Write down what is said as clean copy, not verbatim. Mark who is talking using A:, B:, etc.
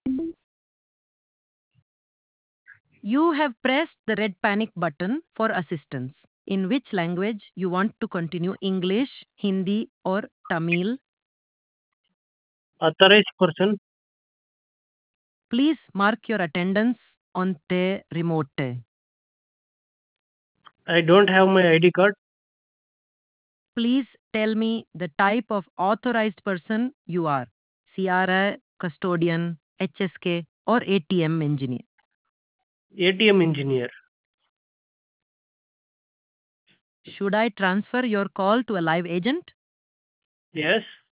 A: You have pressed the red panic button for assistance. In which language you want to continue? English, Hindi, or Tamil?
B: Authorized person.
A: Please mark your attendance on the remote.
B: I don't have my ID card.
A: Please tell me the type of authorized person you are. CRA, custodian, HSK, or ATM engineer.
B: ATM engineer.
A: Should I transfer your call to a live agent?
B: Yes.